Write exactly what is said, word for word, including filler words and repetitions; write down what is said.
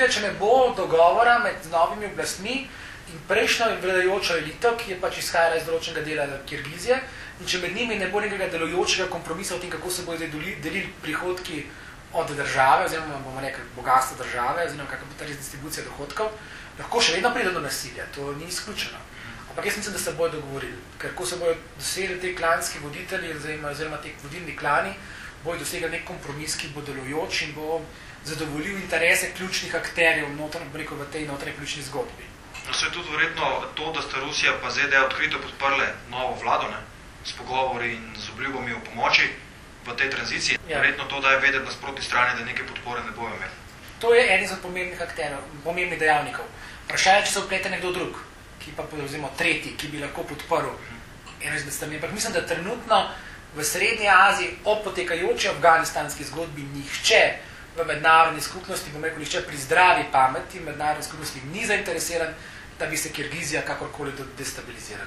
pride, če ne bo dogovora med novimi oblastmi in prejšnjo vladajočo elito, ki je pač izhajala iz določenega dela Kirgizije, in če med njimi ne bo nekega delujočega kompromisa o tem, kako se bodo delili prihodki od države, oziroma bomo rekli bogatstvo države, oziroma kakva bo ta distribucija dohodkov, lahko še vedno pride do nasilja, to ni izključeno. Ampak jaz mislim, da se bojo dogovorili, ker ko se bojo dosegli te klanski voditelji, oziroma te vodilni klani, bojo dosegli nek kompromis, ki bo delujoč in bo zadovoljil interese ključnih akterjev noter, rekel, v tej notraj ključni zgodbi. No, se je tudi verjetno to, da sta Rusija pa Z D A odkrito podprle novo vlado, ne? S pogovori in z obljubami o pomoči v tej tranziciji. Ja. Verjetno to daje vedeti na sproti strani, da neke podpore ne bojo imeli. To je en izmed pomembnih akterjev, pomembnih dejavnikov. Vprašanje, če se vplete nekdo drug, ki pa povzemo tretji, ki bi lahko podprl eno izmed strani. Ampak mislim, da trenutno v Srednji Aziji ob potekajoči afganistanski zgodbi nihče v mednarodni skupnosti, bom rekel, nihče pri zdravi pameti mednarodni skupnosti ni zainteresiran, da bi se Kirgizija kakorkoli destabilizirala.